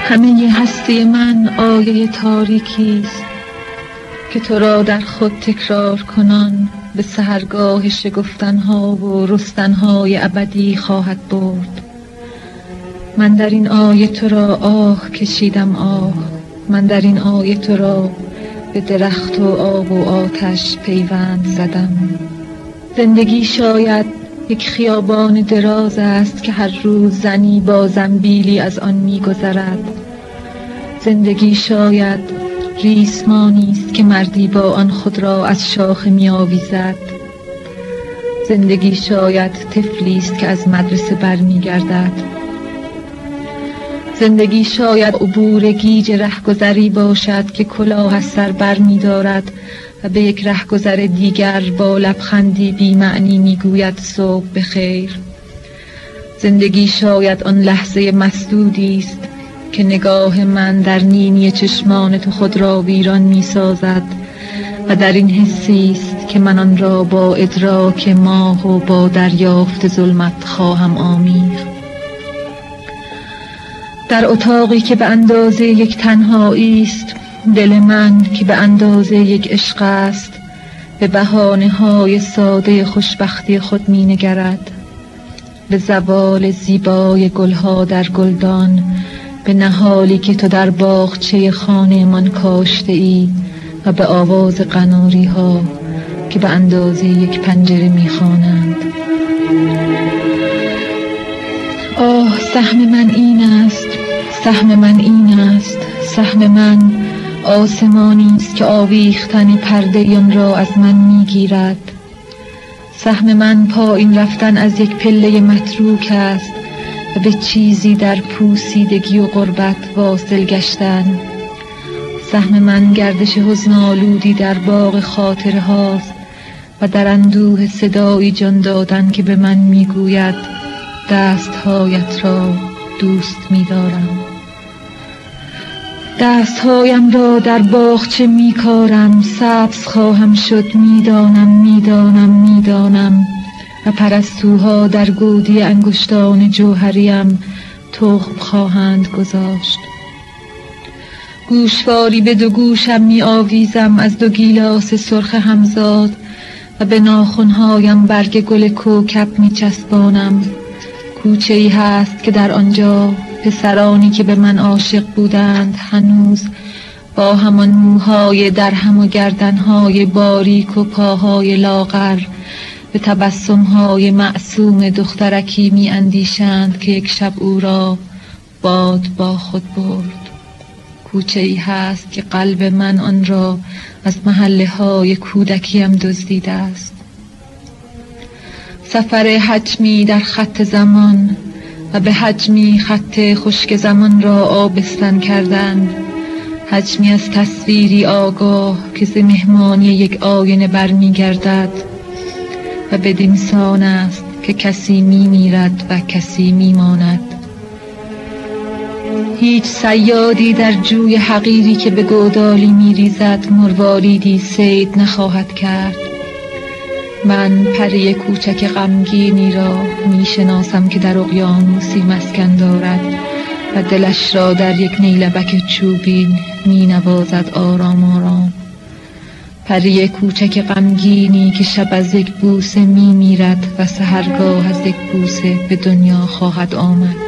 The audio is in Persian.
همه هستی من آیه تاریکی است که تو را در خود تکرار کنان به سحرگاه شگفتنها و رستنهای ابدی خواهد برد. من در این آیه تو را آه کشیدم آه، من در این آیه تو را به درخت و آب و آتش پیوند زدم. زندگی شاید یک خیابان دراز است که هر روز زنی با زنبیلی از آن می‌گذرد. زندگی شاید ریسمانی است که مردی با آن خود را از شاخه می‌آویزد. زندگی شاید طفلی است که از مدرسه برمیگردد. زندگی شاید عبور گیج رهگذری باشد که کلاه از سر برمی‌دارد و به یک رهگذر دیگر با لبخندی بی معنی میگوید صبح بخیر. زندگی شاید آن لحظه مسدودی است که نگاه من در نیمی چشمان تو خود را ویران میسازد و در این حسی است که من آن را با ادراک ماه و با دریافت ظلمت خواهم آمیخت. در اتاقی که به اندازه یک تنهایی است، دل من که به اندازه یک عشق است به بهانه‌های ساده خوشبختی خود می نگرد، به زوال زیبای گلها در گلدان، به نهالی که تو در باغچه خانه من کاشته ای و به آواز قناری ها که به اندازه یک پنجره می خوانند. آه سهم من این است، سهم من این است، سهم من آسمانی است که آویختن پرده آن را از من میگیرد. سهم من پایین رفتن از یک پله متروک است و به چیزی در پوسیدگی و غربت واصل گشتن. سهم من گردش حزن آلودی در باغ خاطره هاست و در اندوه صدایی جان دادن که به من میگوید دستهایت را دوست می‌دارم. دستهایم را در باغچه می‌کارم، سبز خواهم شد، میدانم و پرستوها در گودی انگشتان جوهریم تخم خواهند گذاشت. گوشواری به دو گوشم می‌آویزم از دو گیلاس سرخ همزاد و به ناخن‌هایم برگ گل کوکب می‌چسبانم. کوچه‌ای هست که در آنجا پسرانی که به من عاشق بودند هنوز با همان موهای درهم و گردنهای باریک و پاهای لاغر به تبسمهای معصوم دخترکی می اندیشند که یک شب او را باد با خود برد. کوچه‌ای هست که قلب من آن را از محله‌های کودکیم دزدیده است. سفر حجمی در خط زمان و به حجمی خط خشک زمان را آبستن کردن، حجمی از تصویری آگاه که ز مهمانی یک آینه برمی گردد و بدینسان است که کسی می میرد و کسی می ماند. هیچ صیادی در جوی حقیری که به گودالی می ریزد مرواریدی صید نخواهد کرد. من پری کوچک غمگینی را می شناسم که در اقیانوسی مسکن دارد و دلش را در یک نیلبک چوبین می نوازد آرام آرام. پری کوچک غمگینی که شب از یک بوسه می میرد و سحرگاه از یک بوسه به دنیا خواهد آمد.